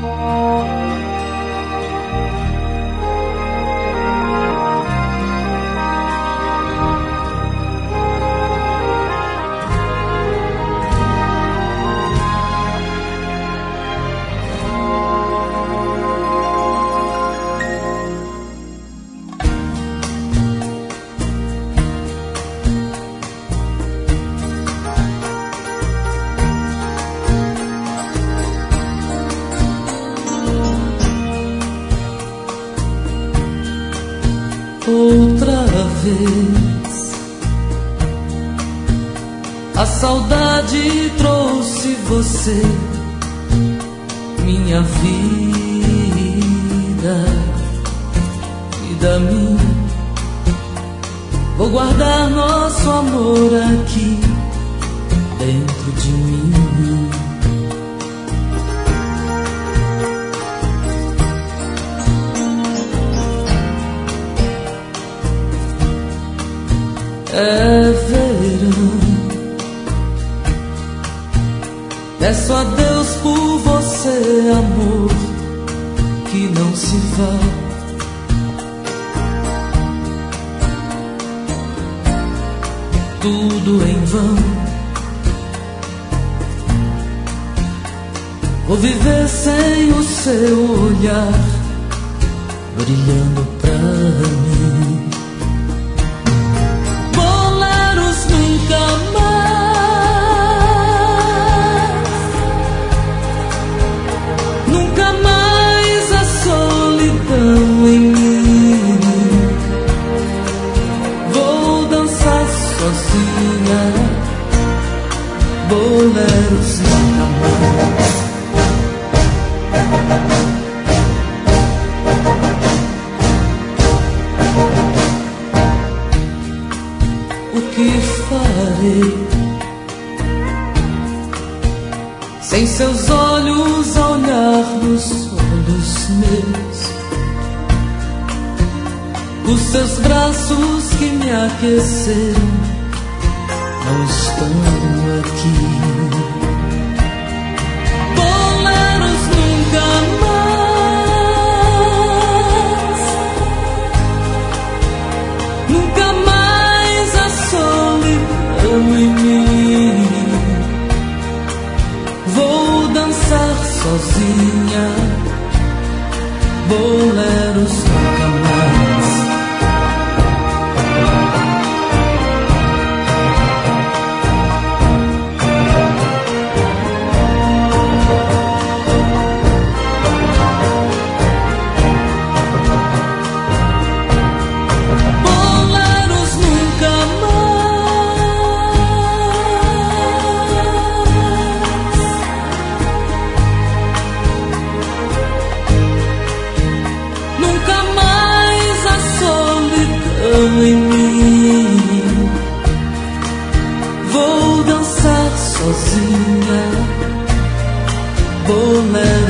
Outra vez a saudade trouxe você, minha vida, vida minha. Vou guardar nosso amor aqui dentro de mim. É verão, peço a Deus por você, amor, que não se vá. Tudo em vão, vou viver sem o seu olhar brilhando pra mim. Boleros nunca mais. O que farei sem seus olhos a olhar nos olhos meus? Os seus braços que me aqueceram não estão aqui. Boleros nunca mais, nunca mais a solidão em mim. Vou dançar sozinha, boleros nunca mais. Em mim, vou dançar sozinha, boleros.